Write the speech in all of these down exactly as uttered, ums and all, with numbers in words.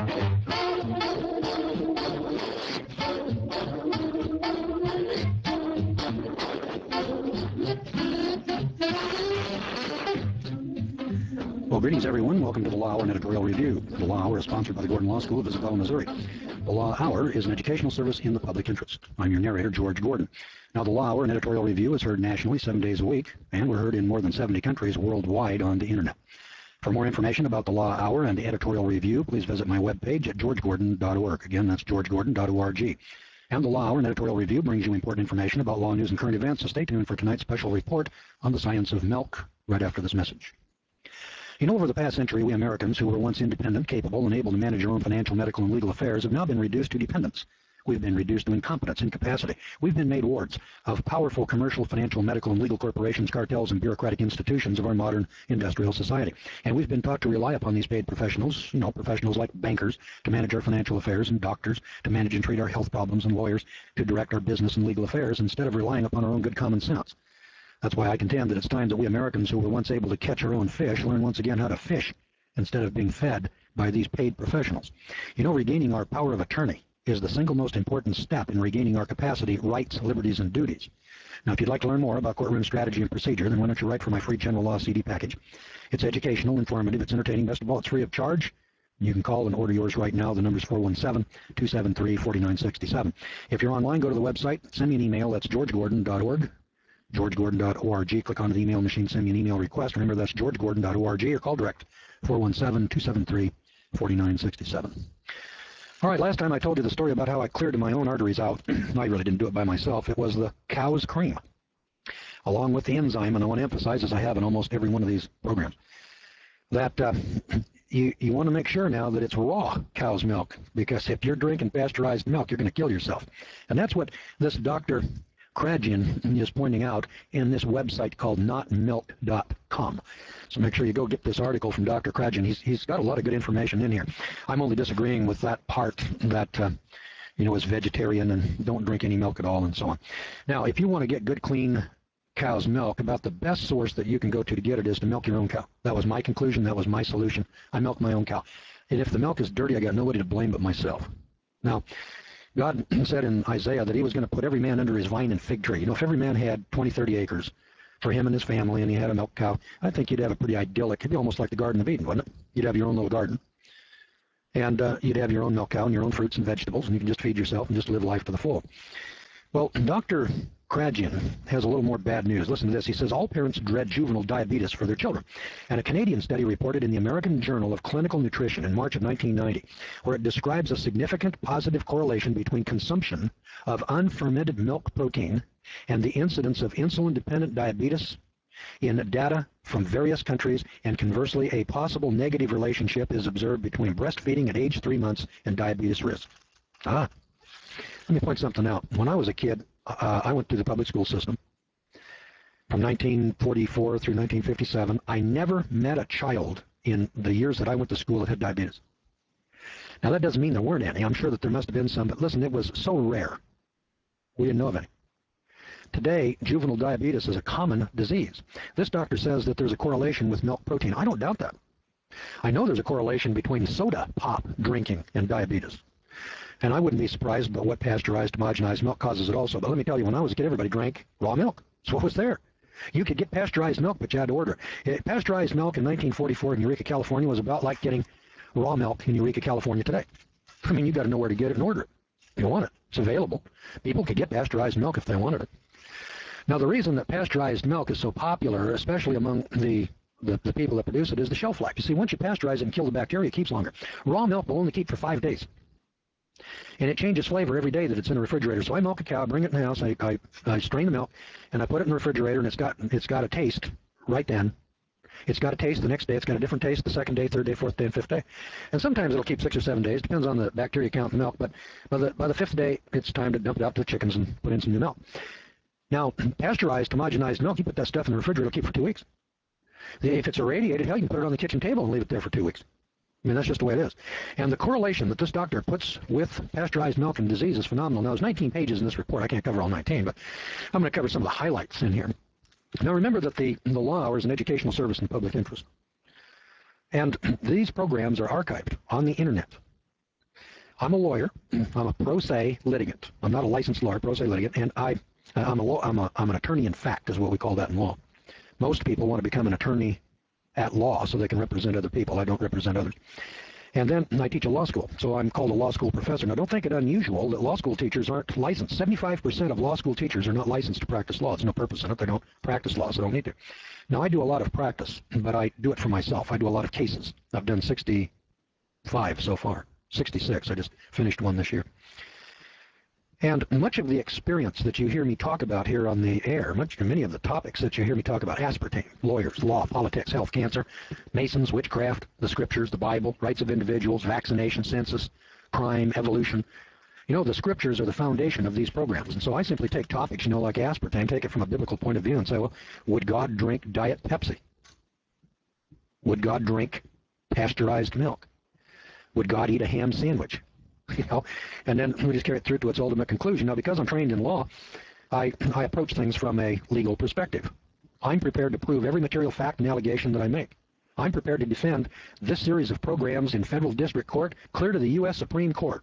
Well, greetings, everyone. Welcome to the Law Hour and Editorial Review. The Law Hour is sponsored by the Gordon Law School of Isabella, Missouri. The Law Hour is an educational service in the public interest. I'm your narrator, George Gordon. Now, the Law Hour and Editorial Review is heard nationally seven days a week, and we're heard in more than seventy countries worldwide on the Internet. For more information about the Law Hour and the Editorial Review, please visit my webpage at george gordon dot org. Again, that's george gordon dot org. And the Law Hour and Editorial Review brings you important information about law news and current events, so stay tuned for tonight's special report on the science of milk right after this message. You know, over the past century, we Americans, who were once independent, capable, and able to manage our own financial, medical, and legal affairs, have now been reduced to dependence. We've been reduced to incompetence, incapacity. We've been made wards of powerful commercial, financial, medical, and legal corporations, cartels, and bureaucratic institutions of our modern industrial society. And we've been taught to rely upon these paid professionals, you know, professionals like bankers, to manage our financial affairs, and doctors to manage and treat our health problems, and lawyers to direct our business and legal affairs, instead of relying upon our own good common sense. That's why I contend that it's time that we Americans, who were once able to catch our own fish, learn once again how to fish instead of being fed by these paid professionals. You know, regaining our power of attorney is the single most important step in regaining our capacity, rights, liberties, and duties. Now, if you'd like to learn more about courtroom strategy and procedure, then why don't you write for my free general law C D package. It's educational, informative, it's entertaining, best of all, it's free of charge. You can call and order yours right now. The number's four one seven, two seven three, four nine six seven. If you're online, go to the website, send me an email. That's george gordon dot org. george gordon dot org. Click on the email machine, send me an email request. Remember, that's george gordon dot org, or call direct, four one seven, two seven three, four nine six seven. All right, last time I told you the story about how I cleared my own arteries out. I really didn't do it by myself. It was the cow's cream, along with the enzyme, and I want to emphasize, as I have in almost every one of these programs, that uh, you, you want to make sure now that it's raw cow's milk, because if you're drinking pasteurized milk, you're going to kill yourself. And that's what this Doctor Kradjian is pointing out in this website called not milk dot com. So make sure you go get this article from Doctor Kradjian. He's, he's got a lot of good information in here. I'm only disagreeing with that part that, uh, you know, is vegetarian and don't drink any milk at all and so on. Now, if you want to get good, clean cow's milk, about the best source that you can go to to get it is to milk your own cow. That was my conclusion. That was my solution. I milk my own cow. And if the milk is dirty, I got nobody to blame but myself. Now, God said in Isaiah that he was going to put every man under his vine and fig tree. You know, if every man had twenty, thirty acres for him and his family, and he had a milk cow, I think you'd have a pretty idyllic, it'd be almost like the Garden of Eden, wouldn't it? You'd have your own little garden. And uh, you'd have your own milk cow and your own fruits and vegetables, and you can just feed yourself and just live life to the full. Well, Doctor Kradjian has a little more bad news. Listen to this. He says, all parents dread juvenile diabetes for their children. And a Canadian study reported in the American Journal of Clinical Nutrition in March of nineteen ninety, where it describes a significant positive correlation between consumption of unfermented milk protein and the incidence of insulin-dependent diabetes in data from various countries, and conversely, a possible negative relationship is observed between breastfeeding at age three months and diabetes risk. Ah, let me point something out. When I was a kid, uh, I went through the public school system from nineteen forty-four through nineteen fifty-seven. I never met a child in the years that I went to school that had diabetes. Now, that doesn't mean there weren't any. I'm sure that there must have been some, but listen, it was so rare. We didn't know of any. Today, juvenile diabetes is a common disease. This doctor says that there's a correlation with milk protein. I don't doubt that. I know there's a correlation between soda pop drinking and diabetes. And I wouldn't be surprised about what pasteurized, homogenized milk causes it also. But let me tell you, when I was a kid, everybody drank raw milk. That's what was there. You could get pasteurized milk, but you had to order it. Pasteurized milk in nineteen forty-four in Eureka, California was about like getting raw milk in Eureka, California today. I mean, you got to know where to get it and order it. If you want it, it's available. People could get pasteurized milk if they wanted it. Now, the reason that pasteurized milk is so popular, especially among the, the, the people that produce it, is the shelf life. You see, once you pasteurize it and kill the bacteria, it keeps longer. Raw milk will only keep for five days. And it changes flavor every day that it's in the refrigerator. So I milk a cow, bring it in the house, I, I, I strain the milk, and I put it in the refrigerator, and it's got, it's got a taste right then. It's got a taste the next day. It's got a different taste the second day, third day, fourth day, and fifth day. And sometimes it'll keep six or seven days. Depends on the bacteria count in the milk. But by the, by the fifth day, it's time to dump it out to the chickens and put in some new milk. Now, pasteurized, homogenized milk, you put that stuff in the refrigerator, it'll keep for two weeks. If it's irradiated, hell, you can put it on the kitchen table and leave it there for two weeks. I mean, that's just the way it is. And the correlation that this doctor puts with pasteurized milk and disease is phenomenal. Now, there's nineteen pages in this report. I can't cover all nineteen, but I'm going to cover some of the highlights in here. Now, remember that the, the Law Hour is an educational service in the public interest. And these programs are archived on the Internet. I'm a lawyer. I'm a pro se litigant. I'm not a licensed lawyer, pro se litigant, and I, I'm, a law, I'm, a, I'm an attorney in fact, is what we call that in law. Most people want to become an attorney at law so they can represent other people. I don't represent others. And then I teach a law school, so I'm called a law school professor. Now, don't think it unusual that law school teachers aren't licensed. seventy-five percent of law school teachers are not licensed to practice law. There's no purpose in it. They don't practice law, so they don't need to. Now, I do a lot of practice, but I do it for myself. I do a lot of cases. I've done sixty-five so far, sixty-six. I just finished one this year. And much of the experience that you hear me talk about here on the air, much many of the topics that you hear me talk about, aspartame, lawyers, law, politics, health, cancer, Masons, witchcraft, the scriptures, the Bible, rights of individuals, vaccination, census, crime, evolution. You know, the scriptures are the foundation of these programs. And so I simply take topics, you know, like aspartame, take it from a biblical point of view and say, well, would God drink Diet Pepsi? Would God drink pasteurized milk? Would God eat a ham sandwich? You know, and then we just carry it through to its ultimate conclusion. Now, because I'm trained in law, I, I approach things from a legal perspective. I'm prepared to prove every material fact and allegation that I make. I'm prepared to defend this series of programs in federal district court clear to the U S Supreme Court,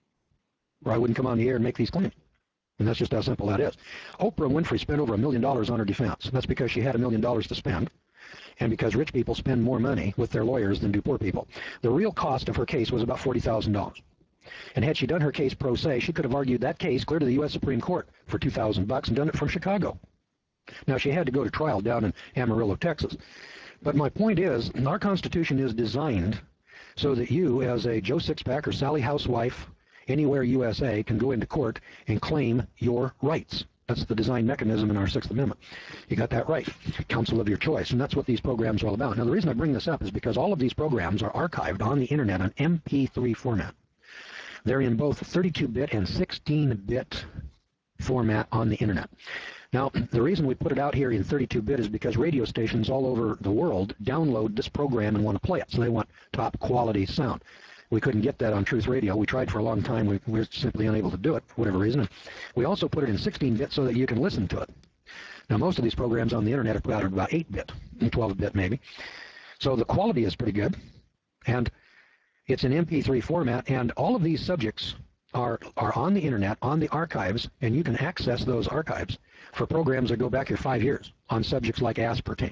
or I wouldn't come on the air and make these claims. And that's just how simple that is. Oprah Winfrey spent over a million dollars on her defense. And that's because she had a million dollars to spend, and because rich people spend more money with their lawyers than do poor people. The real cost of her case was about forty thousand dollars. And had she done her case pro se, she could have argued that case clear to the U S Supreme Court for two thousand bucks and done it from Chicago. Now, she had to go to trial down in Amarillo, Texas. But my point is, our Constitution is designed so that you, as a Joe Sixpack or Sally Housewife, anywhere U S A, can go into court and claim your rights. That's the design mechanism in our Sixth Amendment. You got that right. Counsel of your choice. And that's what these programs are all about. Now, the reason I bring this up is because all of these programs are archived on the Internet on M P three format. They're in both thirty-two bit and sixteen bit format on the Internet. Now, the reason we put it out here in thirty-two bit is because radio stations all over the world download this program and want to play it, so they want top quality sound. We couldn't get that on Truth Radio. We tried for a long time. We, we were simply unable to do it for whatever reason. And we also put it in sixteen bit so that you can listen to it. Now, most of these programs on the Internet are put out at about eight bit, twelve bit maybe. So the quality is pretty good. And it's in M P three format, and all of these subjects are, are on the Internet, on the archives, and you can access those archives for programs that go back here five years on subjects like aspartame.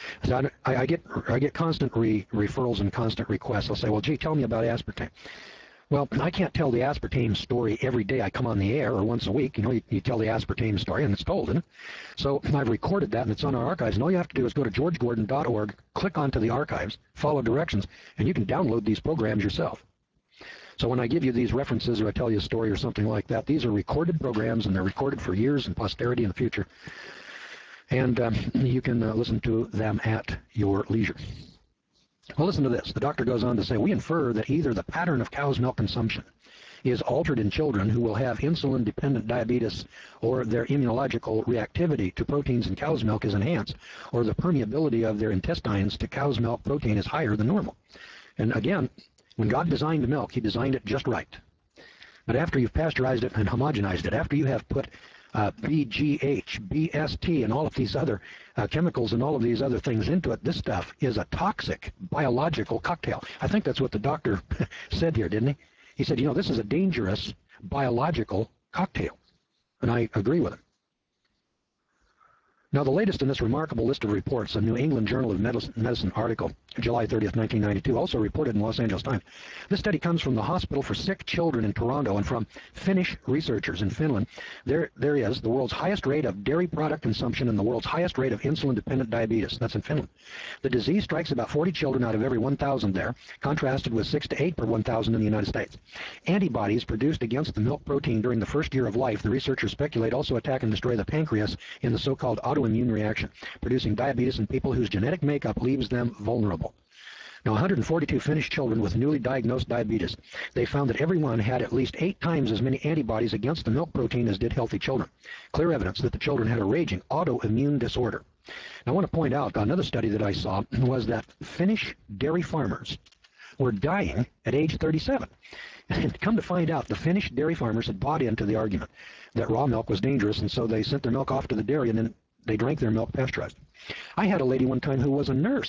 So I, I get I get constant re, referrals and constant requests. They'll say, well, gee, tell me about aspartame. Well, I can't tell the aspartame story every day I come on the air or once a week. You know, you, you tell the aspartame story, and it's told. And so I've recorded that, and it's on our archives. And all you have to do is go to george gordon dot org, click onto the archives, follow directions, and you can download these programs yourself. So when I give you these references or I tell you a story or something like that, these are recorded programs, and they're recorded for years and posterity in the future. And um, you can uh, listen to them at your leisure. Well, listen to this. The doctor goes on to say, we infer that either the pattern of cow's milk consumption is altered in children who will have insulin-dependent diabetes, or their immunological reactivity to proteins in cow's milk is enhanced, or the permeability of their intestines to cow's milk protein is higher than normal. And again, when God designed milk, he designed it just right. But after you've pasteurized it and homogenized it, after you have put Uh, B G H, B S T, and all of these other uh, chemicals and all of these other things into it, this stuff is a toxic biological cocktail. I think that's what the doctor said here, didn't he? He said, you know, this is a dangerous biological cocktail. And I agree with him. Now, the latest in this remarkable list of reports, a New England Journal of Medicine, Medicine article, July thirtieth, nineteen ninety-two, also reported in Los Angeles Times. This study comes from the Hospital for Sick Children in Toronto and from Finnish researchers in Finland. There, there is the world's highest rate of dairy product consumption and the world's highest rate of insulin-dependent diabetes. That's in Finland. The disease strikes about forty children out of every one thousand there, contrasted with six to eight per one thousand in the United States. Antibodies produced against the milk protein during the first year of life, the researchers speculate, also attack and destroy the pancreas in the so-called autoimmune reaction, producing diabetes in people whose genetic makeup leaves them vulnerable. Now, one hundred forty-two Finnish children with newly diagnosed diabetes, they found that everyone had at least eight times as many antibodies against the milk protein as did healthy children. Clear evidence that the children had a raging autoimmune disorder. Now, I want to point out another study that I saw was that Finnish dairy farmers were dying at age thirty-seven. And come to find out, the Finnish dairy farmers had bought into the argument that raw milk was dangerous, and so they sent their milk off to the dairy, and then they drank their milk pasteurized. I had a lady one time who was a nurse,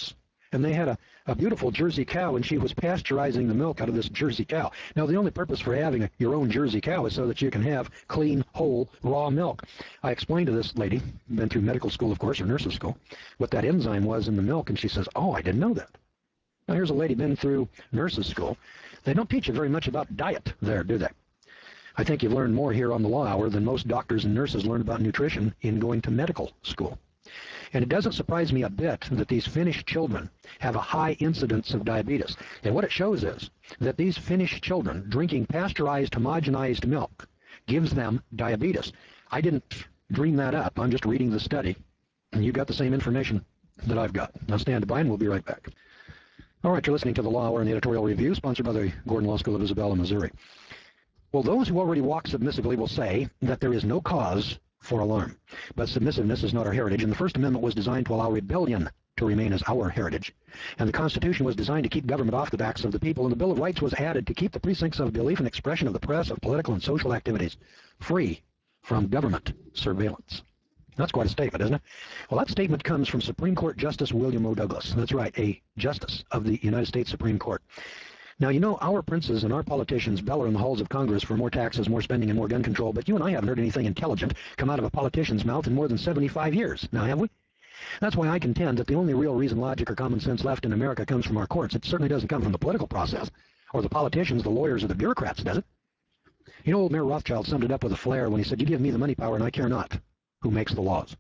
and they had a, a beautiful Jersey cow, and she was pasteurizing the milk out of this Jersey cow. Now, the only purpose for having a, your own Jersey cow is so that you can have clean, whole, raw milk. I explained to this lady, been through medical school, of course, or nurse's school, what that enzyme was in the milk, and she says, oh, I didn't know that. Now, here's a lady been through nurse's school. They don't teach you very much about diet there, do they? I think you learn more here on the Law Hour than most doctors and nurses learn about nutrition in going to medical school. And it doesn't surprise me a bit that these Finnish children have a high incidence of diabetes. And what it shows is that these Finnish children drinking pasteurized, homogenized milk gives them diabetes. I didn't dream that up. I'm just reading the study. And you got the same information that I've got. Now stand by and we'll be right back. All right, you're listening to the Law Hour and the Editorial Review, sponsored by the Gordon Law School of Isabella, Missouri. Well, those who already walk submissively will say that there is no cause for alarm. But submissiveness is not our heritage, and the First Amendment was designed to allow rebellion to remain as our heritage. And the Constitution was designed to keep government off the backs of the people, and the Bill of Rights was added to keep the precincts of belief and expression of the press, of political and social activities, free from government surveillance. That's quite a statement, isn't it? Well, that statement comes from Supreme Court Justice William O. Douglas. That's right, a justice of the United States Supreme Court. Now, you know, our princes and our politicians bellow in the halls of Congress for more taxes, more spending, and more gun control, but you and I haven't heard anything intelligent come out of a politician's mouth in more than seventy-five years. Now, have we? That's why I contend that the only real reason logic or common sense left in America comes from our courts. It certainly doesn't come from the political process, or the politicians, the lawyers, or the bureaucrats, does it? You know, old Mayor Rothschild summed it up with a flair when he said, you give me the money power and I care not who makes the laws.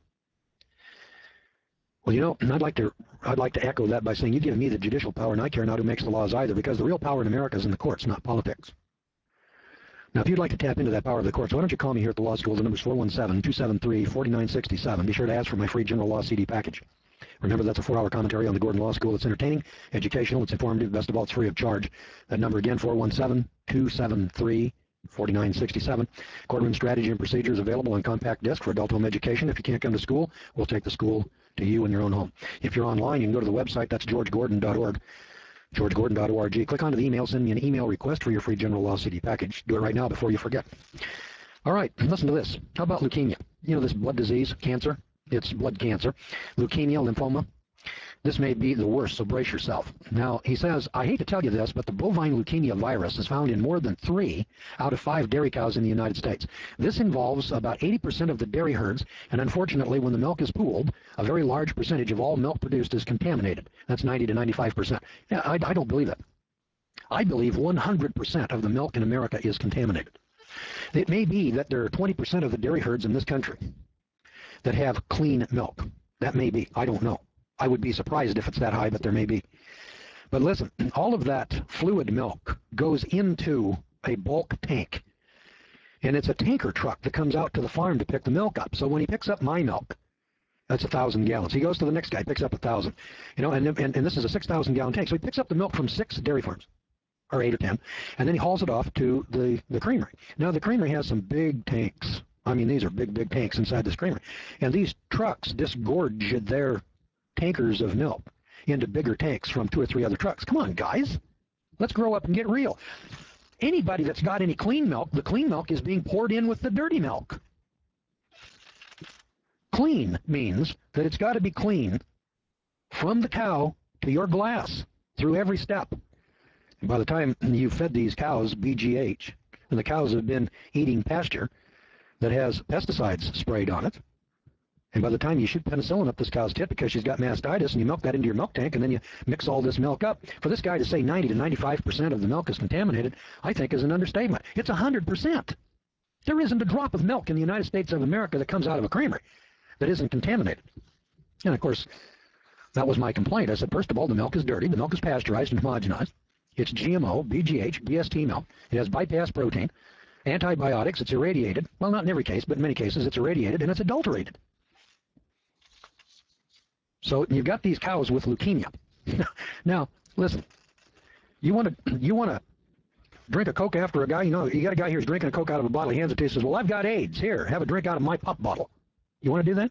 Well, you know, I'd like to I'd like to echo that by saying you give me the judicial power and I care not who makes the laws either, because the real power in America is in the courts, not politics. Now, if you'd like to tap into that power of the courts, why don't you call me here at the law school? The number's four one seven, two seven three, four nine six seven. Be sure to ask for my free general law C D package. Remember, that's a four-hour commentary on the Gordon Law School. It's entertaining, educational, it's informative, best of all, it's free of charge. That number again, four one seven, two seven three, four nine six seven. Courtroom strategy and procedures available on compact disc for adult home education. If you can't come to school, we'll take the school to you in your own home. If you're online, you can go to the website. That's george gordon dot org. george gordon dot org. Click onto the email, send me an email request for your free general law C D package. Do it right now before you forget. All right, listen to this. How about leukemia? You know, this blood disease, cancer? It's blood cancer. Leukemia, lymphoma. This may be the worst, so brace yourself. Now, he says, I hate to tell you this, but the bovine leukemia virus is found in more than three out of five dairy cows in the United States. This involves about eighty percent of the dairy herds, and unfortunately, when the milk is pooled, a very large percentage of all milk produced is contaminated. That's ninety to ninety-five percent. Yeah, I, I don't believe that. I believe one hundred percent of the milk in America is contaminated. It may be that there are twenty percent of the dairy herds in this country that have clean milk. That may be. I don't know. I would be surprised if it's that high, but there may be. But listen, all of that fluid milk goes into a bulk tank. And it's a tanker truck that comes out to the farm to pick the milk up. So when he picks up my milk, that's a thousand gallons. He goes to the next guy, picks up a thousand. You know, and, and, and this is a six thousand gallon tank. So he picks up the milk from six dairy farms, or eight or ten, and then he hauls it off to the, the creamery. Now, the creamery has some big tanks. I mean, these are big, big tanks inside this creamery. And these trucks disgorge their tankers of milk into bigger tanks from two or three other trucks. Come on, guys. Let's grow up and get real. Anybody that's got any clean milk, the clean milk is being poured in with the dirty milk. Clean means that it's got to be clean from the cow to your glass through every step. And by the time you fed these cows B G H, and the cows have been eating pasture that has pesticides sprayed on it, and by the time you shoot penicillin up this cow's tit because she's got mastitis, and you milk that into your milk tank, and then you mix all this milk up, for this guy to say ninety to ninety-five percent of the milk is contaminated, I think is an understatement. It's one hundred percent. There isn't a drop of milk in the United States of America that comes out of a creamery that isn't contaminated. And of course, that was my complaint. I said, first of all, the milk is dirty. The milk is pasteurized and homogenized. It's G M O, B G H, B S T milk. It has bypass protein, antibiotics. It's irradiated. Well, not in every case, but in many cases it's irradiated, and it's adulterated. So you've got these cows with leukemia. Now, listen, you want to you want to drink a Coke after a guy, you know, you got a guy here who's drinking a Coke out of a bottle. He hands it to you and says, well, I've got AIDS. Here, have a drink out of my pop bottle. You want to do that?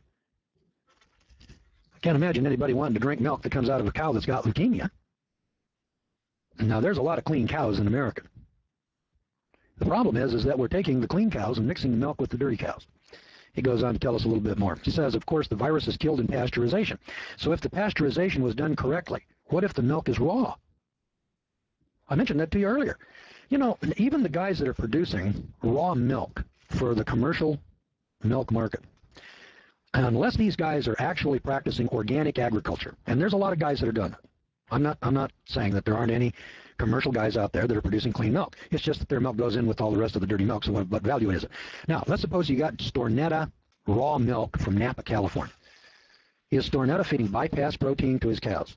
I can't imagine anybody wanting to drink milk that comes out of a cow that's got leukemia. Now, there's a lot of clean cows in America. The problem is, is that we're taking the clean cows and mixing the milk with the dirty cows. He goes on to tell us a little bit more. He says, of course, the virus is killed in pasteurization. So if the pasteurization was done correctly, What if the milk is raw? I mentioned that to you earlier. You know, even the guys that are producing raw milk for the commercial milk market, unless these guys are actually practicing organic agriculture, and there's a lot of guys that are doing it. I'm not, I'm not saying that there aren't any commercial guys out there that are producing clean milk. It's just that their milk goes in with all the rest of the dirty milk, so what, what value is it? Now, let's suppose you got Stornetta raw milk from Napa, California. Is Stornetta feeding bypass protein to his cows?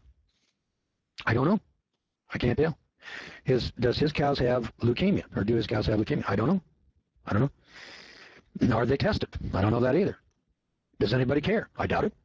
I don't know. I can't tell. His, does his cows have leukemia, or do his cows have leukemia? I don't know. I don't know. Are they tested? I don't know that either. Does anybody care? I doubt it.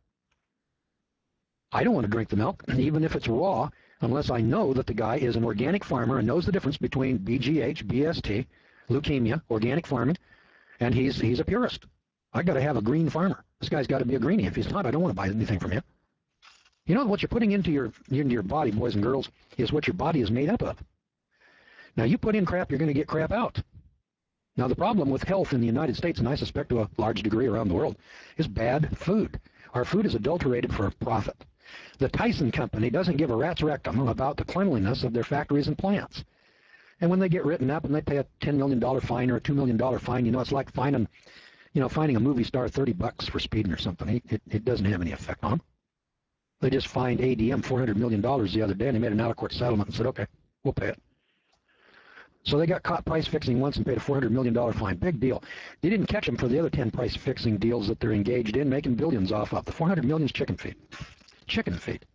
I don't want to drink the milk, even if it's raw, unless I know that the guy is an organic farmer and knows the difference between B G H, B S T, leukemia, organic farming, and he's he's a purist. I got to have a green farmer. This guy's got to be a greenie. If he's not, I don't want to buy anything from him. You know what you're putting into your into your body, boys and girls, is what your body is made up of. Now, you put in crap, you're going to get crap out. Now, the problem with health in the United States, and I suspect to a large degree around the world, is bad food. Our food is adulterated for profit. The Tyson Company doesn't give a rat's rectum about the cleanliness of their factories and plants. And when they get written up and they pay a ten million dollar fine or a two million dollar fine, you know, it's like finding, you know, finding a movie star thirty bucks for speeding or something. It, it doesn't have any effect on them. They just fined A D M four hundred million dollars the other day, and they made an out-of-court settlement and said, okay, we'll pay it. So they got caught price-fixing once and paid a four hundred million dollar fine. Big deal. They didn't catch them for the other ten price-fixing deals that they're engaged in, making billions off of. The four hundred million is chicken feed. Chicken feed.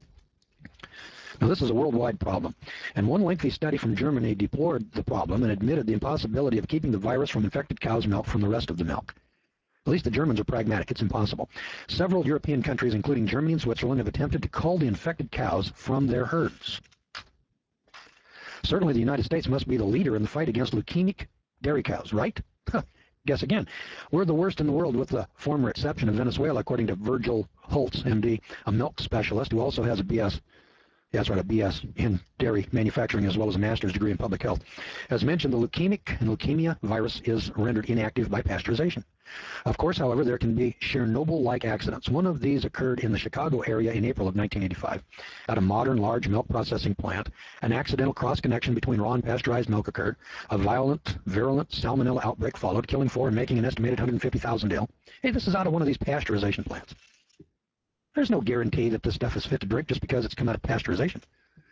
Now, this is a worldwide problem, and one lengthy study from Germany deplored the problem and admitted the impossibility of keeping the virus from infected cow's milk from the rest of the milk. At least the Germans are pragmatic. It's impossible. Several European countries, including Germany and Switzerland, have attempted to cull the infected cows from their herds. Certainly, the United States must be the leader in the fight against leukemic dairy cows, right? Guess again. We're the worst in the world, with the former exception of Venezuela, according to Virgil Holtz, M D, a milk specialist who also has a B S. Yeah, that's right, a B S in dairy manufacturing as well as a master's degree in public health. As mentioned, the leukemic and leukemia virus is rendered inactive by pasteurization. Of course, however, there can be Chernobyl-like accidents. One of these occurred in the Chicago area in April of nineteen eighty-five. At a modern large milk processing plant, an accidental cross-connection between raw and pasteurized milk occurred. A violent, virulent salmonella outbreak followed, killing four and making an estimated one hundred fifty thousand ill. Hey, this is out of one of these pasteurization plants. There's no guarantee that this stuff is fit to drink just because it's come out of pasteurization.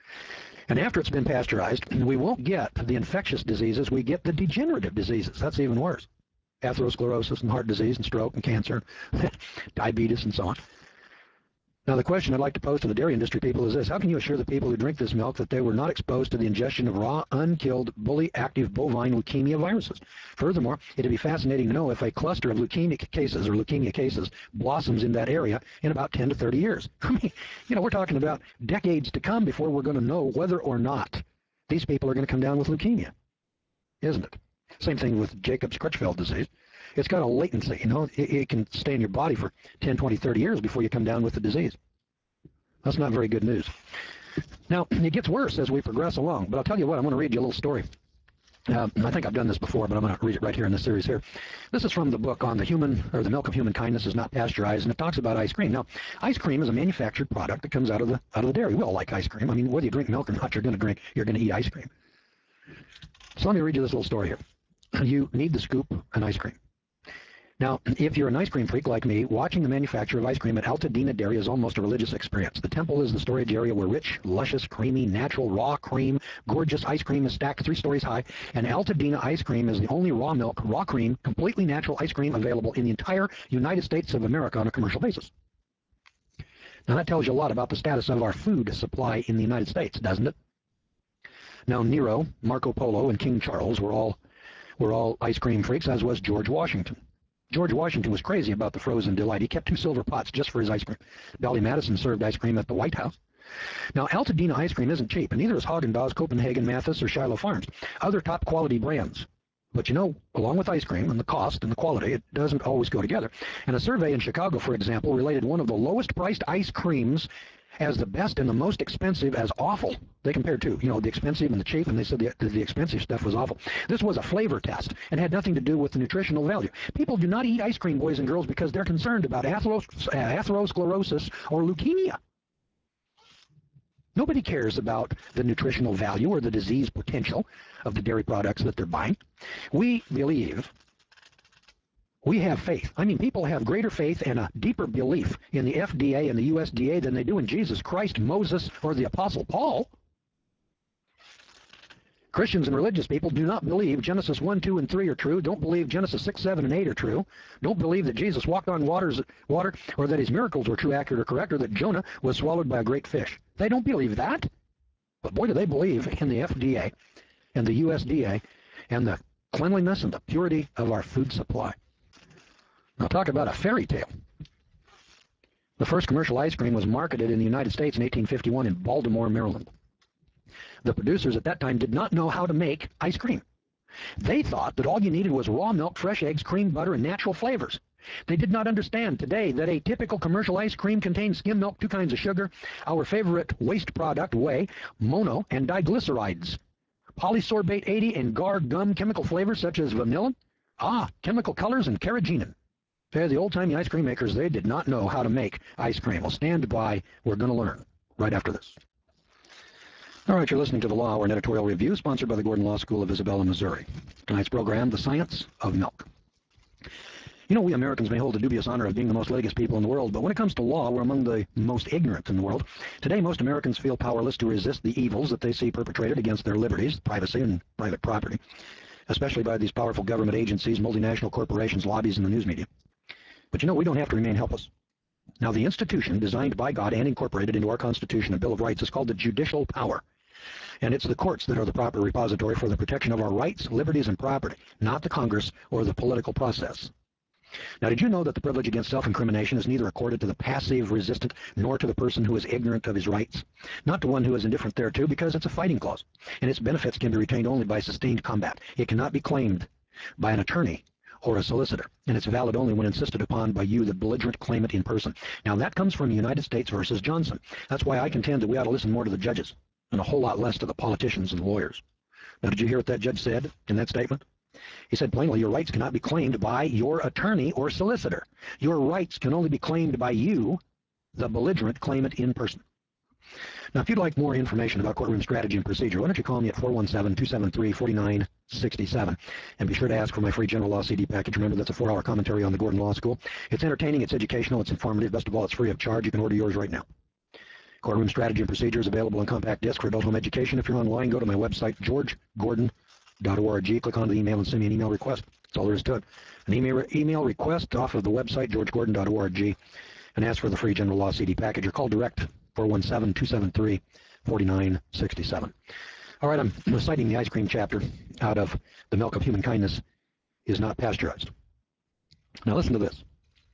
And after it's been pasteurized, we won't get the infectious diseases, we get the degenerative diseases. That's even worse. Atherosclerosis and heart disease and stroke and cancer, diabetes and so on. Now, the question I'd like to pose to the dairy industry people is this: how can you assure the people who drink this milk that they were not exposed to the ingestion of raw, unkilled, bully active bovine leukemia viruses? Furthermore, it'd be fascinating to know if a cluster of leukemic cases or leukemia cases blossoms in that area in about ten to thirty years. I mean, you know, we're talking about decades to come before we're going to know whether or not these people are going to come down with leukemia, isn't it? Same thing with Jacobs-Creutzfeldt disease. It's got a latency, you know. It, it can stay in your body for ten, twenty, thirty years before you come down with the disease. That's not very good news. Now, it gets worse as we progress along, but I'll tell you what, I'm going to read you a little story. Uh, I think I've done this before, but I'm going to read it right here in this series here. This is from the book on the human, or the milk of human kindness is not pasteurized, and it talks about ice cream. Now, ice cream is a manufactured product that comes out of the out of the dairy. We all like ice cream. I mean, whether you drink milk or not, you're going to drink, you're going to eat ice cream. So let me read you this little story here. You need the scoop and ice cream. Now, if you're an ice cream freak like me, watching the manufacture of ice cream at Altadena Dairy is almost a religious experience. The temple is the storage area where rich, luscious, creamy, natural, raw cream, gorgeous ice cream is stacked three stories high, and Altadena ice cream is the only raw milk, raw cream, completely natural ice cream available in the entire United States of America on a commercial basis. Now, that tells you a lot about the status of our food supply in the United States, doesn't it? Now, Nero, Marco Polo, and King Charles were all, were all ice cream freaks, as was George Washington. George Washington was crazy about the frozen delight. He kept two silver pots just for his ice cream. Dolly Madison served ice cream at the White House. Now, Altadena ice cream isn't cheap, and neither is Haagen-Dazs, Copenhagen, Mathis, or Shiloh Farms, other top-quality brands. But you know, along with ice cream and the cost and the quality, it doesn't always go together. And a survey in Chicago, for example, related one of the lowest-priced ice creams as the best and the most expensive as awful. They compared two, you know, the expensive and the cheap, and they said the, the expensive stuff was awful. This was a flavor test and had nothing to do with the nutritional value. People do not eat ice cream, boys and girls, because they're concerned about atheros, uh, atherosclerosis or leukemia. Nobody cares about the nutritional value or the disease potential of the dairy products that they're buying. We believe, we have faith. I mean, people have greater faith and a deeper belief in the F D A and the U S D A than they do in Jesus Christ, Moses, or the Apostle Paul. Christians and religious people do not believe Genesis one, two, and three are true, don't believe Genesis six, seven, and eight are true, don't believe that Jesus walked on waters, water, or that his miracles were true, accurate, or correct, or that Jonah was swallowed by a great fish. They don't believe that. But boy, do they believe in the F D A and the U S D A and the cleanliness and the purity of our food supply. Now talk about a fairy tale. The first commercial ice cream was marketed in the United States in eighteen fifty-one in Baltimore, Maryland. The producers at that time did not know how to make ice cream. They thought that all you needed was raw milk, fresh eggs, cream, butter, and natural flavors. They did not understand today that a typical commercial ice cream contains skim milk, two kinds of sugar, our favorite waste product, whey, mono, and diglycerides, polysorbate eighty, and gar gum chemical flavors such as vanilla, ah, chemical colors, and carrageenan. Okay, the old-timey ice cream makers, they did not know how to make ice cream. Well, stand by. We're going to learn right after this. All right, you're listening to the Law Hour, an editorial review sponsored by the Gordon Law School of Isabella, Missouri. Tonight's program, The Science of Milk. You know, we Americans may hold the dubious honor of being the most litigious people in the world, but when it comes to law, we're among the most ignorant in the world. Today, most Americans feel powerless to resist the evils that they see perpetrated against their liberties, privacy, and private property, especially by these powerful government agencies, multinational corporations, lobbies, and the news media. But you know, we don't have to remain helpless. Now, the institution designed by God and incorporated into our Constitution and Bill of Rights is called the judicial power. And it's the courts that are the proper repository for the protection of our rights, liberties, and property, not the Congress or the political process. Now, did you know that the privilege against self-incrimination is neither accorded to the passive resistant nor to the person who is ignorant of his rights? Not to one who is indifferent thereto, because it's a fighting clause, and its benefits can be retained only by sustained combat. It cannot be claimed by an attorney or a solicitor, and it's valid only when insisted upon by you, the belligerent claimant in person. Now, that comes from United States versus Johnson. That's why I contend that we ought to listen more to the judges and a whole lot less to the politicians and lawyers. Now, did you hear what that judge said in that statement? He said plainly, your rights cannot be claimed by your attorney or solicitor. Your rights can only be claimed by you, the belligerent claimant in person. Now, if you'd like more information about courtroom strategy and procedure, why don't you call me at four one seven, two seven three, four nine six seven. And be sure to ask for my free general law C D package. Remember, that's a four-hour commentary on the Gordon Law School. It's entertaining, it's educational, it's informative. Best of all, it's free of charge. You can order yours right now. Courtroom Strategy and Procedure is available on compact disc for adult home education. If you're online, go to my website, george gordon dot org. Click on the email and send me an email request. That's all there is to it. An email, email request off of the website, george gordon dot org, and ask for the free general law C D package, or call direct, four one seven, two seven three, four nine six seven. All right, I'm reciting the ice cream chapter out of The Milk of Human Kindness is Not Pasteurized. Now listen to this.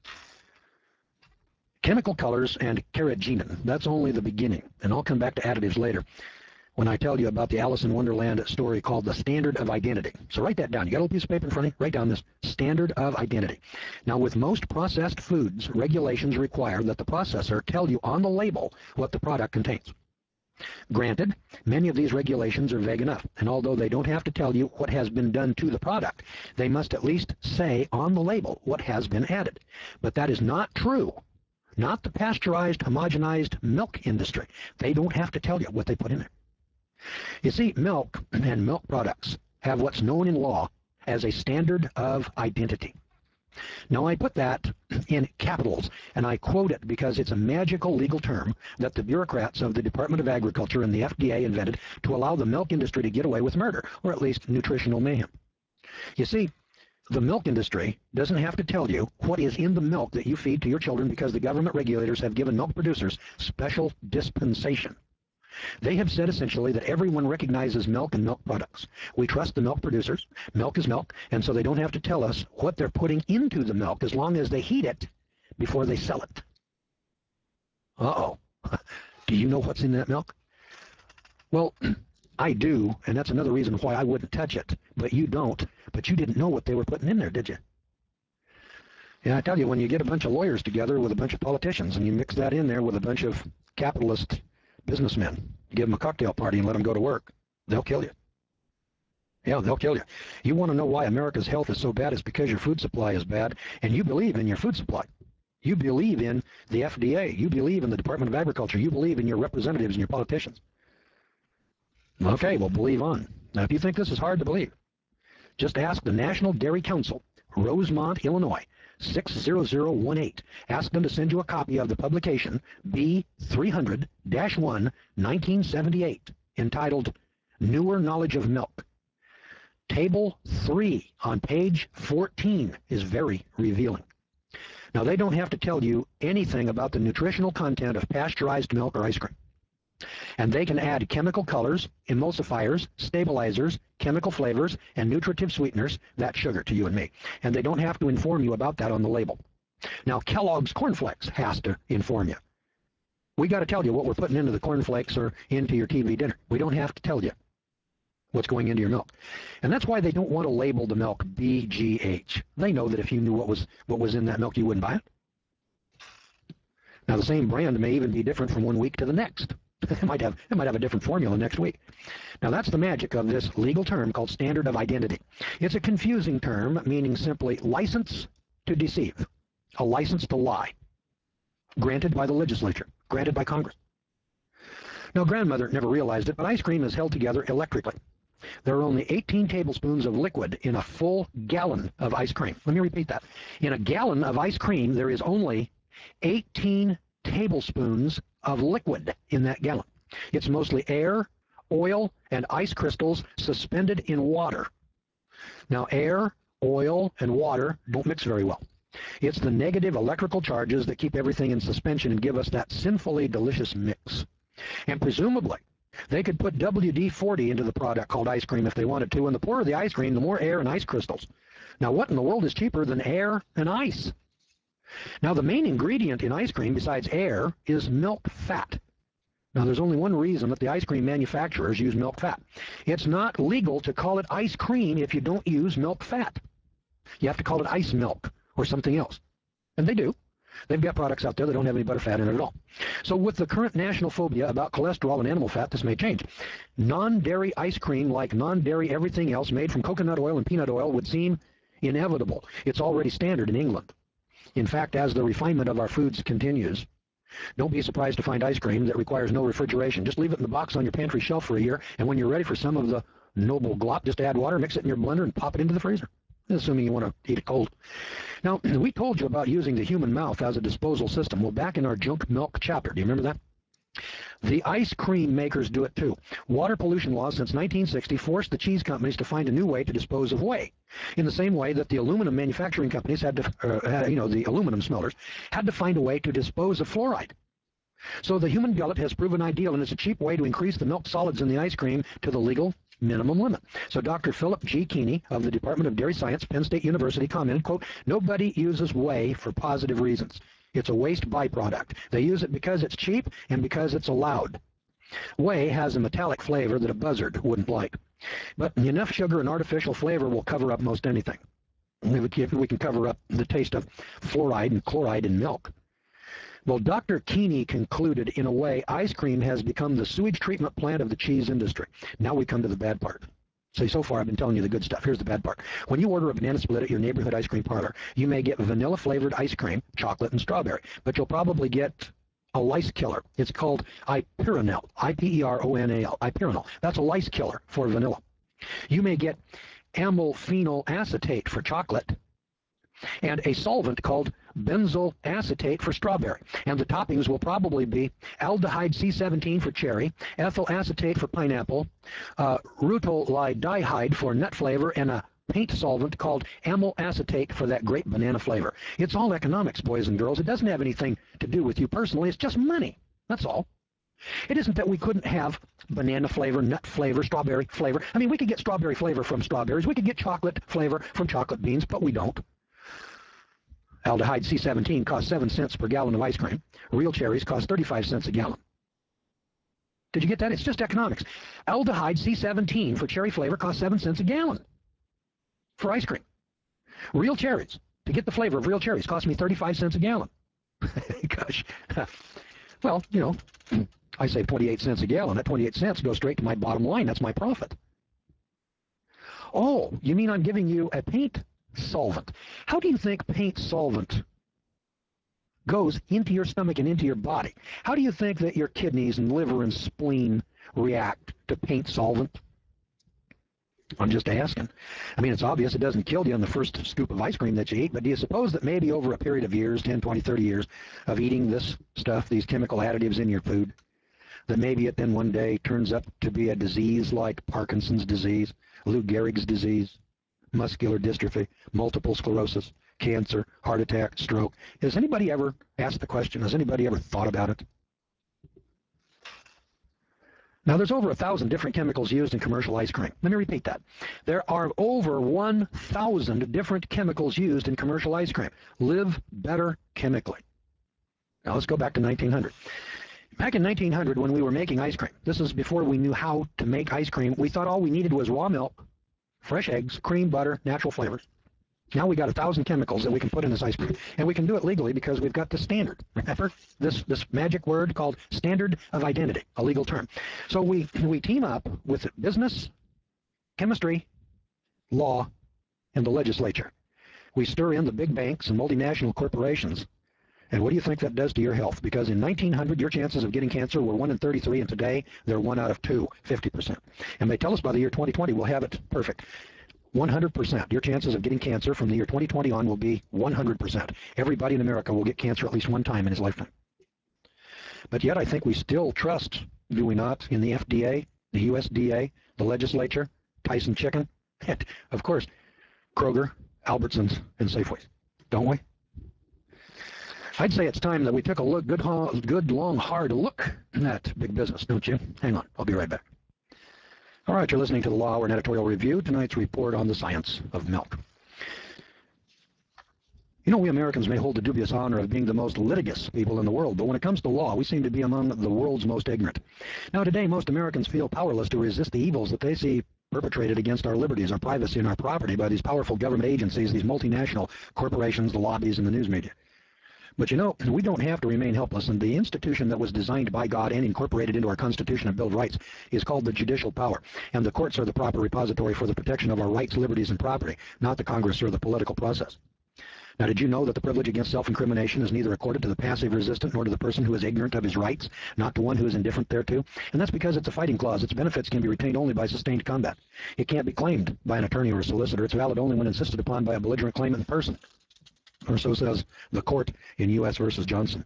Chemical colors and carrageenan, that's only the beginning, and I'll come back to additives later when I tell you about the Alice in Wonderland story called The Standard of Identity. So write that down. You got a little piece of paper in front of you? Write down this Standard of Identity. Now, with most processed foods, regulations require that the processor tell you on the label what the product contains. Granted, many of these regulations are vague enough, and although they don't have to tell you what has been done to the product, they must at least say on the label what has been added. But that is not true. Not the pasteurized, homogenized milk industry. They don't have to tell you what they put in there. You see, milk and milk products have what's known in law as a standard of identity. Now, I put that in capitals, and I quote it because it's a magical legal term that the bureaucrats of the Department of Agriculture and the F D A invented to allow the milk industry to get away with murder, or at least nutritional mayhem. You see, the milk industry doesn't have to tell you what is in the milk that you feed to your children because the government regulators have given milk producers special dispensation. They have said essentially that everyone recognizes milk and milk products. We trust the milk producers. Milk is milk, and so they don't have to tell us what they're putting into the milk as long as they heat it before they sell it. Uh-oh. Do you know what's in that milk? Well, I do, and that's another reason why I wouldn't touch it. But you don't. But you didn't know what they were putting in there, did you? Yeah, I tell you, when you get a bunch of lawyers together with a bunch of politicians and you mix that in there with a bunch of capitalist businessmen, you give them a cocktail party and let them go to work, they'll kill you. Yeah, they'll kill you. You want to know why America's health is so bad? It's because your food supply is bad, and you believe in your food supply. You believe in the F D A. You believe in the Department of Agriculture. You believe in your representatives and your politicians. Okay, well, believe on. Now, if you think this is hard to believe, just ask the National Dairy Council, Rosemont, Illinois, six zero zero one eight. Ask them to send you a copy of the publication B three hundred dash one, nineteen seventy-eight, entitled Newer Knowledge of Milk. Table three on page fourteen is very revealing. Now, they don't have to tell you anything about the nutritional content of pasteurized milk or ice cream. And they can add chemical colors, emulsifiers, stabilizers, chemical flavors, and nutritive sweeteners, that's sugar to you and me. And they don't have to inform you about that on the label. Now, Kellogg's Corn Flakes has to inform you. We got to tell you what we're putting into the corn flakes or into your T V dinner. We don't have to tell you what's going into your milk. And that's why they don't want to label the milk B G H. They know that if you knew what was what was in that milk, you wouldn't buy it. Now, the same brand may even be different from one week to the next. It might have it might have a different formula next week. Now, that's the magic of this legal term called standard of identity. It's a confusing term meaning simply license to deceive, a license to lie, granted by the legislature, granted by Congress. Now, grandmother never realized it, but ice cream is held together electrically. There are only eighteen tablespoons of liquid in a full gallon of ice cream. Let me repeat that. In a gallon of ice cream, there is only eighteen tablespoons of liquid in that gallon. It's mostly air, oil, and ice crystals suspended in water. Now, air, oil, and water don't mix very well. It's the negative electrical charges that keep everything in suspension and give us that sinfully delicious mix. And presumably, they could put W D forty into the product called ice cream if they wanted to, and the poorer the ice cream, the more air and ice crystals. Now, what in the world is cheaper than air and ice? Now, the main ingredient in ice cream, besides air, is milk fat. Now, there's only one reason that the ice cream manufacturers use milk fat. It's not legal to call it ice cream if you don't use milk fat. You have to call it ice milk or something else. And they do. They've got products out there that don't have any butterfat in it at all. So with the current national phobia about cholesterol and animal fat, this may change. Non-dairy ice cream, like non-dairy everything else made from coconut oil and peanut oil, would seem inevitable. It's already standard in England. In fact, as the refinement of our foods continues, don't be surprised to find ice cream that requires no refrigeration. Just leave it in the box on your pantry shelf for a year, and when you're ready for some of the noble glop, just add water, mix it in your blender, and pop it into the freezer, assuming you want to eat it cold. Now, we told you about using the human mouth as a disposal system. Well, back in our junk milk chapter, do you remember that? The ice cream makers do it too. Water pollution laws since nineteen sixty forced the cheese companies to find a new way to dispose of whey. In the same way that the aluminum manufacturing companies had to, uh, had, you know, the aluminum smelters had to find a way to dispose of fluoride. So the human gullet has proven ideal, and it's a cheap way to increase the milk solids in the ice cream to the legal minimum limit. So Doctor Philip G. Keeney of the Department of Dairy Science, Penn State University, commented, quote, "Nobody uses whey for positive reasons. It's a waste byproduct. They use it because it's cheap and because it's allowed. Whey has a metallic flavor that a buzzard wouldn't like. But enough sugar and artificial flavor will cover up most anything. We can cover up the taste of fluoride and chloride in milk." Well, Doctor Keeney concluded, in a way, ice cream has become the sewage treatment plant of the cheese industry. Now we come to the bad part. See, so far I've been telling you the good stuff. Here's the bad part. When you order a banana split at your neighborhood ice cream parlor, you may get vanilla-flavored ice cream, chocolate, and strawberry. But you'll probably get a lice killer. It's called Ipyronal, I P E R O N A L, Ipyronal. That's a lice killer for vanilla. You may get amylphenol acetate for chocolate, and a solvent called benzoyl acetate for strawberry. And the toppings will probably be aldehyde C seventeen for cherry, ethyl acetate for pineapple, uh, rutolidihyde for nut flavor, and a paint solvent called amyl acetate for that great banana flavor. It's all economics, boys and girls. It doesn't have anything to do with you personally. It's just money. That's all. It isn't that we couldn't have banana flavor, nut flavor, strawberry flavor. I mean, we could get strawberry flavor from strawberries. We could get chocolate flavor from chocolate beans, but we don't. Aldehyde C seventeen costs seven cents per gallon of ice cream. Real cherries cost thirty-five cents a gallon. Did you get that? It's just economics. Aldehyde C seventeen for cherry flavor costs seven cents a gallon for ice cream. Real cherries, to get the flavor of real cherries, cost me thirty-five cents a gallon. Gosh. Well, you know, I save twenty-eight cents a gallon. That twenty-eight cents goes straight to my bottom line. That's my profit. Oh, you mean I'm giving you a paint solvent? How do you think paint solvent goes into your stomach and into your body. How do you think that your kidneys and liver and spleen react to paint solvent? I'm just asking. I mean, it's obvious it doesn't kill you on the first scoop of ice cream that you eat, but do you suppose that maybe over a period of years, ten, twenty, thirty years of eating this stuff, these chemical additives in your food, that maybe it then one day turns up to be a disease like Parkinson's disease, Lou Gehrig's disease, muscular dystrophy, multiple sclerosis, cancer, heart attack, stroke? Has anybody ever asked the question? Has anybody ever thought about it? Now, there's over a thousand different chemicals used in commercial ice cream. Let me repeat that. There are over one thousand different chemicals used in commercial ice cream. Live better chemically. Now, let's go back to nineteen hundred. Back in nineteen hundred, when we were making ice cream, this is before we knew how to make ice cream, we thought all we needed was raw milk, fresh eggs, cream, butter, natural flavors. Now we got a thousand chemicals that we can put in this ice cream, and we can do it legally because we've got the standard. Remember this this magic word called standard of identity, a legal term. So we we team up with business, chemistry, law, and the legislature. We stir in the big banks and multinational corporations. And what do you think that does to your health? Because in nineteen hundred, your chances of getting cancer were one in thirty-three, and today they're one out of two, fifty percent. And they tell us by the year twenty twenty we'll have it perfect. one hundred percent. Your chances of getting cancer from the year twenty twenty on will be one hundred percent. Everybody in America will get cancer at least one time in his lifetime. But yet I think we still trust, do we not, in the F D A, the U S D A, the legislature, Tyson Chicken, and, of course, Kroger, Albertsons, and Safeways. Don't we? I'd say it's time that we took a look, good, good long, hard look at big business, don't you? Hang on. I'll be right back. All right, you're listening to the Law Hour and Editorial Review, tonight's report on the science of milk. You know, we Americans may hold the dubious honor of being the most litigious people in the world, but when it comes to law, we seem to be among the world's most ignorant. Now, today, most Americans feel powerless to resist the evils that they see perpetrated against our liberties, our privacy, and our property by these powerful government agencies, these multinational corporations, the lobbies, and the news media. But you know, we don't have to remain helpless, and the institution that was designed by God and incorporated into our Constitution and Bill of Rights is called the judicial power, and the courts are the proper repository for the protection of our rights, liberties, and property, not the Congress or the political process. Now, did you know that the privilege against self-incrimination is neither accorded to the passive resistant nor to the person who is ignorant of his rights, not to one who is indifferent thereto? And that's because it's a fighting clause. Its benefits can be retained only by sustained combat. It can't be claimed by an attorney or a solicitor. It's valid only when insisted upon by a belligerent claimant in person. Or so says the court in U S versus Johnson.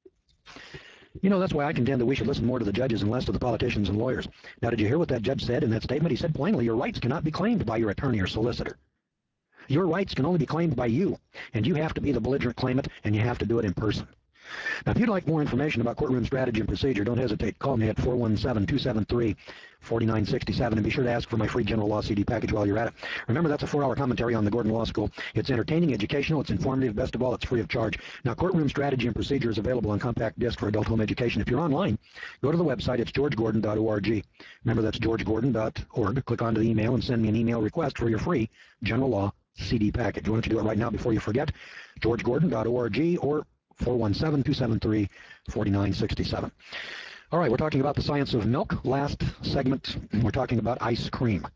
You know, that's why I contend that we should listen more to the judges and less to the politicians and lawyers. Now, did you hear what that judge said in that statement? He said plainly, your rights cannot be claimed by your attorney or solicitor. Your rights can only be claimed by you, and you have to be the belligerent claimant, and you have to do it in person. Now, if you'd like more information about courtroom strategy and procedure, don't hesitate. Call me at four one seven, two seven three, four nine six seven, and be sure to ask for my free general law C D package while you're at it. Remember, that's a four-hour commentary on the Gordon Law School. It's entertaining, educational, it's informative, best of all, it's free of charge. Now, courtroom strategy and procedure is available on compact disc for adult home education. If you're online, go to the website. It's george gordon dot org. Remember, that's george gordon dot org. Click onto the email and send me an email request for your free general law C D package. Why don't you do it right now before you forget? george gordon dot org or four one seven, two seven three, four nine six seven. All right, we're talking about the science of milk. Last segment, we're talking about ice cream.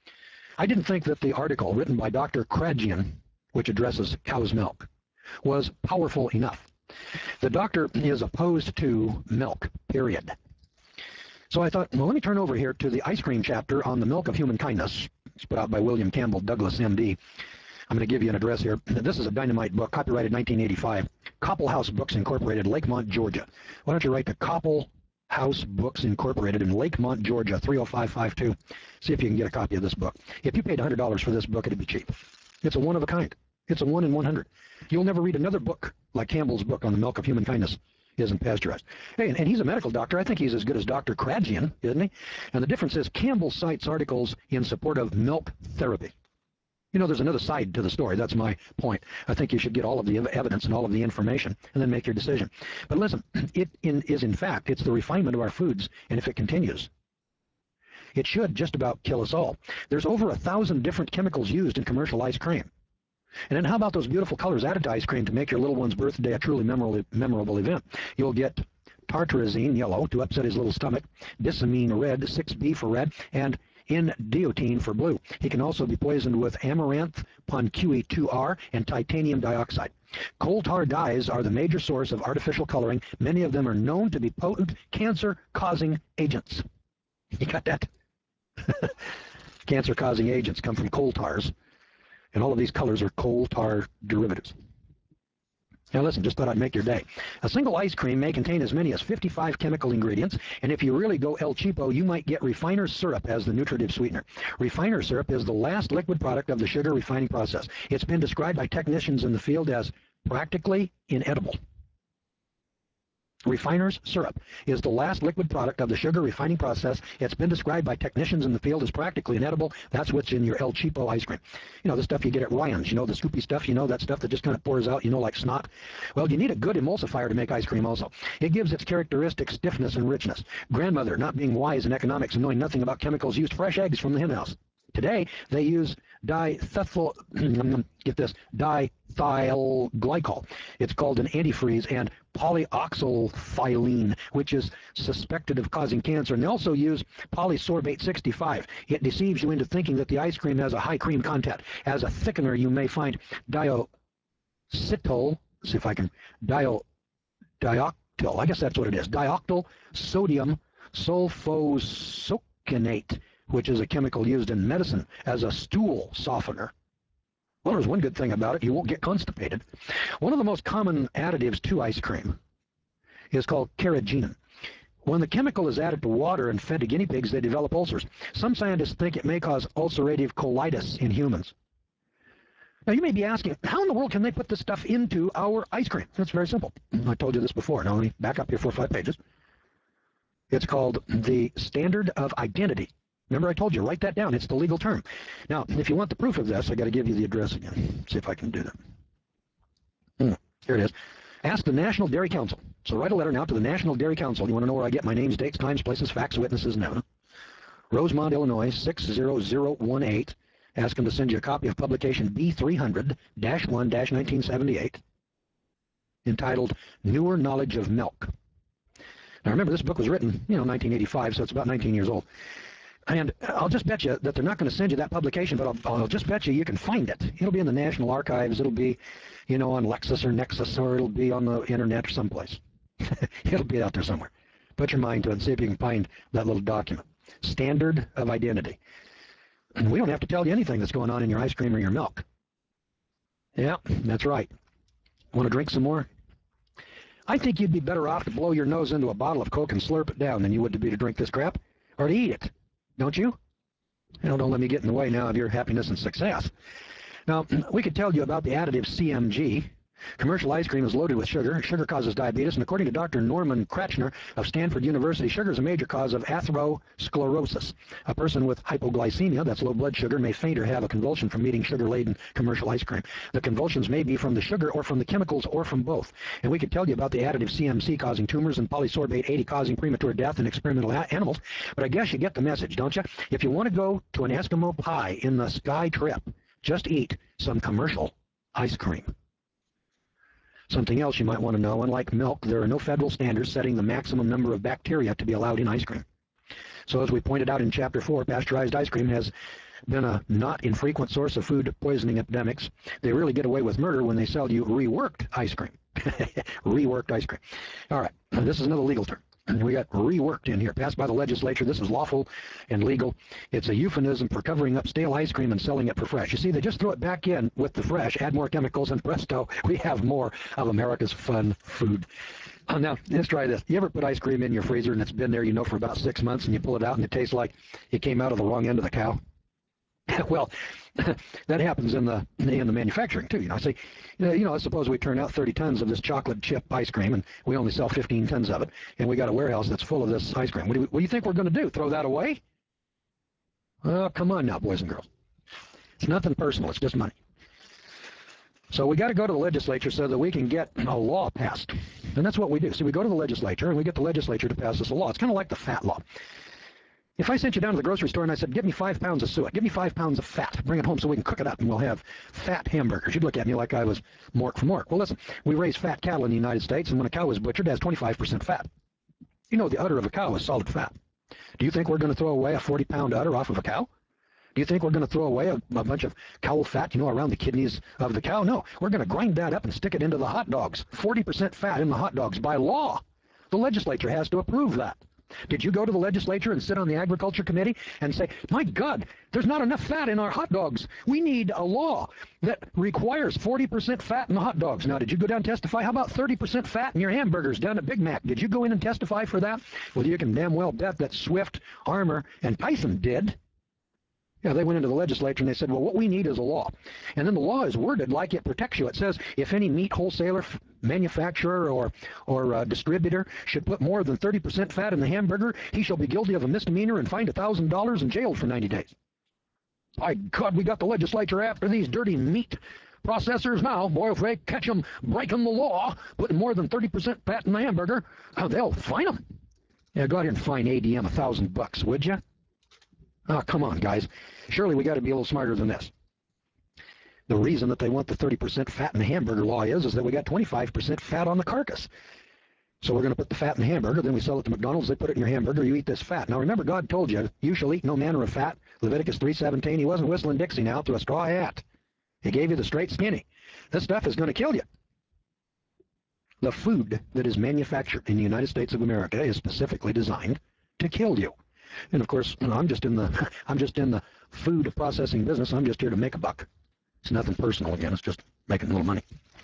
I didn't think that the article written by Doctor Kradjian, which addresses cow's milk, was powerful enough. The doctor is opposed to milk, period. So I thought, well, let me turn over here to the ice cream chapter on the milk of human kindness. It's put out by William Campbell Douglas, M D. I'm going to give you an address here. This is a dynamite book, copyrighted nineteen eighty-five. Copple House Books Incorporated, Lakemont, Georgia. Why don't you write to Copple House Books Incorporated in Lakemont, Georgia, three oh five five two. See if you can get a copy of this book. If you paid one hundred dollars for this book, it'd be cheap. It's a one of a kind. It's a one in one hundred. You'll never read another book like Campbell's book on the milk of human kindness. Isn't pasteurized. Hey, and, and he's a medical doctor. I think he's as good as Doctor Kradjian, isn't he? And the difference is Campbell cites articles in support of milk therapy. You know, there's another side to the story. That's my point. I think you should get all of the evidence and all of the information and then make your decision. But listen, it in, is in fact, it's the refinement of our foods, and if it continues, it should just about kill us all. There's over a thousand different chemicals used in commercial ice cream. And then how about those beautiful colors added to ice cream to make your little one's birthday a truly memorable, memorable event? You'll get tartrazine, yellow, to upset his little stomach, bisamine, red, six B for red, and N-diotine for blue. He can also be poisoned with amaranth, Ponque two R, and titanium dioxide. Coal tar dyes are the major source of artificial coloring. Many of them are known to be potent cancer-causing agents. You got that? Cancer-causing agents come from coal tars, and all of these colors are coal tar derivatives. Now listen, just thought I'd make your day. A single ice cream may contain as many as fifty-five chemical ingredients, and if you really go El Cheapo, you might get refiner's syrup as the nutritive sweetener. Refiner's syrup is the last liquid product of the sugar refining process. It's been described by technicians in the field as practically inedible. Refiner's syrup is the last liquid product of the sugar refining process. It's been described by technicians in the field as practically inedible. That's what's in your El Cheapo ice cream. You know, the stuff you get at Ryan's, you know, the scoopy stuff, you know, that stuff that just kind of pours out, you know, like snot. Well, you need a good emulsifier to make ice cream also. It gives its characteristic stiffness and richness. Grandmother, not being wise in economics and knowing nothing about chemicals, used fresh eggs from the hen house. Today, they use diethyl, get this, diethyl glycol. It's called an antifreeze, and polyoxylthylene, which is suspected of causing cancer. And they also use polysorbate sixty-five. It deceives you into thinking that the ice cream has a high cream content. As a thickener, you may find dioctyl, see if I can, dio, dioctyl, I guess that's what it is, dioctyl sodium sulfosuccinate, which is a chemical used in medicine as a stool softener. Well, there's one good thing about it. You won't get constipated. One of the most common additives to ice cream is called carrageenan. When the chemical is added to water and fed to guinea pigs, they develop ulcers. Some scientists think it may cause ulcerative colitis in humans. Now, you may be asking, how in the world can they put this stuff into our ice cream? That's very simple. I told you this before. Now, let me back up here four or five pages. It's called the Standard of Identity. Remember, I told you, write that down. It's the legal term. Now, if you want the proof of this, I got to give you the address again. See if I can do that. Hmm, here it is. Ask the National Dairy Council. So write a letter now to the National Dairy Council. You want to know where I get my names, dates, times, places, facts, witnesses, and evidence. Rosemont, Illinois, six zero zero one eight. Ask them to send you a copy of publication B three hundred dash one dash nineteen seventy-eight, entitled Newer Knowledge of Milk. Now, remember, this book was written, you know, nineteen eighty-five, so it's about nineteen years old. And I'll just bet you that they're not going to send you that publication, but I'll, I'll just bet you you can find it. It'll be in the National Archives. It'll be, you know, on Lexis or Nexus, or it'll be on the internet or someplace. It'll be out there somewhere. Put your mind to it and see if you can find that little document. Standard of Identity. And we don't have to tell you anything that's going on in your ice cream or your milk. Yeah, that's right. Want to drink some more? I think you'd be better off to blow your nose into a bottle of Coke and slurp it down than you would to be to drink this crap, or to eat it. Don't you? You know, don't let me get in the way now of your happiness and success. Now, we could tell you about the additive C M G. Commercial ice cream is loaded with sugar. Sugar causes diabetes, and according to Doctor Norman Kratchner of Stanford University, sugar is a major cause of atherosclerosis. A person with hypoglycemia, that's low blood sugar, may faint or have a convulsion from eating sugar-laden commercial ice cream. The convulsions may be from the sugar or from the chemicals or from both. And we could tell you about the additive C M C causing tumors and polysorbate eighty causing premature death in experimental animals. But I guess you get the message, don't you? If you want to go to an Eskimo pie in the Sky Trip, just eat some commercial ice cream. Something else you might want to know, unlike milk, there are no federal standards setting the maximum number of bacteria to be allowed in ice cream. So as we pointed out in Chapter four, pasteurized ice cream has been a not infrequent source of food poisoning epidemics. They really get away with murder when they sell you reworked ice cream. Reworked ice cream. All right, this is another legal term. We got reworked in here, passed by the legislature. This is lawful and legal. It's a euphemism for covering up stale ice cream and selling it for fresh. You see, they just throw it back in with the fresh, add more chemicals, and presto, we have more of America's fun food. Oh, now, let's try this. You ever put ice cream in your freezer and it's been there, you know, for about six months, and you pull it out and it tastes like it came out of the wrong end of the cow? Well, that happens in the in the manufacturing too. You know, I say, you know, suppose we turn out thirty tons of this chocolate chip ice cream, and we only sell fifteen tons of it, and we got a warehouse that's full of this ice cream. What do you, what do you think we're going to do? Throw that away? Oh, come on now, boys and girls. It's nothing personal. It's just money. So we got to go to the legislature so that we can get a law passed, and that's what we do. So we go to the legislature and we get the legislature to pass us a law. It's kind of like the fat law. If I sent you down to the grocery store and I said, give me five pounds of suet, give me five pounds of fat, bring it home so we can cook it up and we'll have fat hamburgers, you'd look at me like I was Mork from Mork. Well, listen, we raise fat cattle in the United States, and when a cow is butchered, it has twenty-five percent fat. You know, the udder of a cow is solid fat. Do you think we're going to throw away a forty pound udder off of a cow? Do you think we're going to throw away a, a bunch of cow fat, you know, around the kidneys of the cow? No, we're going to grind that up and stick it into the hot dogs. forty percent fat in the hot dogs by law. The legislature has to approve that. Did you go to the legislature and sit on the agriculture committee and say, my God, there's not enough fat in our hot dogs. We need a law that requires forty percent fat in the hot dogs. Now, did you go down and testify? How about thirty percent fat in your hamburgers down at Big Mac? Did you go in and testify for that? Well, you can damn well bet that Swift, Armour, and Tyson did. Yeah, they went into the legislature and they said, well, what we need is a law. And then the law is worded like it protects you. It says if any meat wholesaler, manufacturer, or, or uh, distributor should put more than thirty percent fat in the hamburger, he shall be guilty of a misdemeanor and fined one thousand dollars and jailed for ninety days. My God, we got the legislature after these dirty meat processors now. Boy, if they catch them breaking the law, putting more than thirty percent fat in the hamburger, oh, they'll fine them. Yeah, go ahead and fine A D M a thousand bucks, would you? Oh, come on, guys. Surely we got to be a little smarter than this. The reason that they want the thirty percent fat in the hamburger law is, is that we got twenty-five percent fat on the carcass. So we're going to put the fat in the hamburger, then we sell it to McDonald's, they put it in your hamburger, you eat this fat. Now remember, God told you, you shall eat no manner of fat. Leviticus three seventeen, he wasn't whistling Dixie now through a straw hat. He gave you the straight skinny. This stuff is going to kill you. The food that is manufactured in the United States of America is specifically designed to kill you. And of course, you know, I'm just in the I'm just in the food processing business. I'm just here to make a buck. It's nothing personal again. It's just making a little money.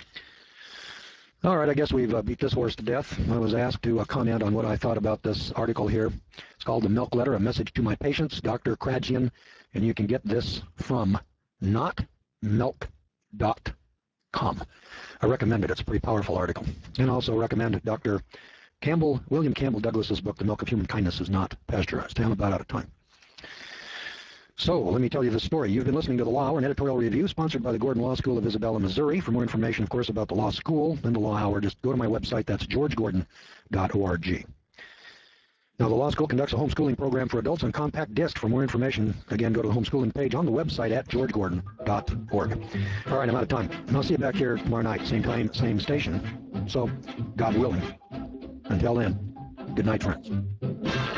All right, I guess we've uh, beat this horse to death. I was asked to uh, comment on what I thought about this article here. It's called The Milk Letter, A Message to My Patients, Doctor Kradjian, and you can get this from not milk dot com. I recommend it. It's a pretty powerful article. And I also recommend Doctor Campbell, William Campbell Douglas's book, The Milk of Human Kindness is Not Pasteurized. I'm about out of time. So let me tell you the story. You've been listening to The Law Hour, an editorial review sponsored by the Gordon Law School of Isabella, Missouri. For more information, of course, about the law school and the Law Hour, just go to my website. That's george gordon dot org. Now, the law school conducts a homeschooling program for adults on compact disc. For more information, again, go to the homeschooling page on the website at george gordon dot org. All right, I'm out of time. And I'll see you back here tomorrow night, same time, same station. So, God willing. Until then, good night, friends.